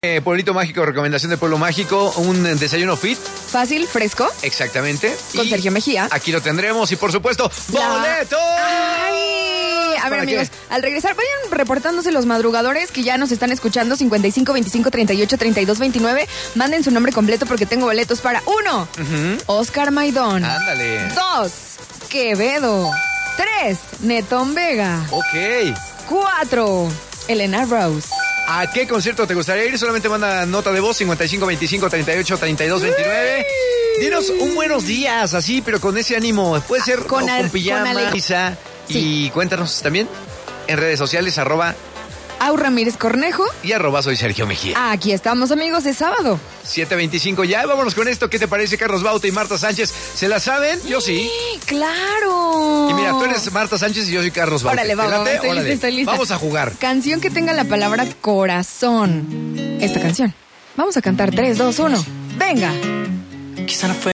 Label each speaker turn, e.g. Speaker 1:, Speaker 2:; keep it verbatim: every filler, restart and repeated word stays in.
Speaker 1: Eh, Pueblito Mágico, recomendación de Pueblo Mágico, un desayuno fit.
Speaker 2: Fácil, fresco.
Speaker 1: Exactamente.
Speaker 2: Con
Speaker 1: Y
Speaker 2: Sergio Mejía.
Speaker 1: Aquí lo tendremos y por supuesto,
Speaker 2: La-
Speaker 1: ¡boletos!
Speaker 2: ¡Ay! A ver,
Speaker 1: ¿Para
Speaker 2: amigos,
Speaker 1: qué?
Speaker 2: al regresar, vayan reportándose los madrugadores que ya nos están escuchando. cincuenta y cinco, veinticinco, treinta y ocho, treinta y dos, veintinueve. Manden su nombre completo porque tengo boletos para uno,
Speaker 1: Ujú.
Speaker 2: Oscar Maidón.
Speaker 1: Ándale.
Speaker 2: Dos, Quevedo. Tres, Netón Vega.
Speaker 1: Ok.
Speaker 2: Cuatro, Elena Rose.
Speaker 1: ¿A qué concierto te gustaría ir? Solamente manda nota de voz cincuenta y cinco, veinticinco, treinta y ocho, treinta y dos, veintinueve. Dinos un buenos días, así, pero con ese ánimo. Puede ser
Speaker 2: Con
Speaker 1: o
Speaker 2: al-
Speaker 1: con
Speaker 2: con
Speaker 1: pijama,
Speaker 2: ale-
Speaker 1: quizá.
Speaker 2: Sí.
Speaker 1: Y cuéntanos también en redes sociales, arroba
Speaker 2: Au Ramírez Cornejo.
Speaker 1: y arroba soy Sergio Mejía.
Speaker 2: Aquí estamos, amigos, es sábado.
Speaker 1: siete veinticinco ya, vámonos con esto. ¿Qué te parece, Carlos Bauta y Marta Sánchez? ¿Se la saben? Yo sí.
Speaker 2: ¡Claro!
Speaker 1: Y mira, tú eres Marta Sánchez y yo soy Carlos Bauta.
Speaker 2: Órale,
Speaker 1: ¿Te
Speaker 2: vamos,
Speaker 1: late?
Speaker 2: estoy
Speaker 1: Órale.
Speaker 2: lista, estoy lista.
Speaker 1: Vamos a jugar.
Speaker 2: Canción que tenga la palabra corazón. Esta canción. Vamos a cantar tres, dos, uno. ¡Venga!
Speaker 3: Quizá no fue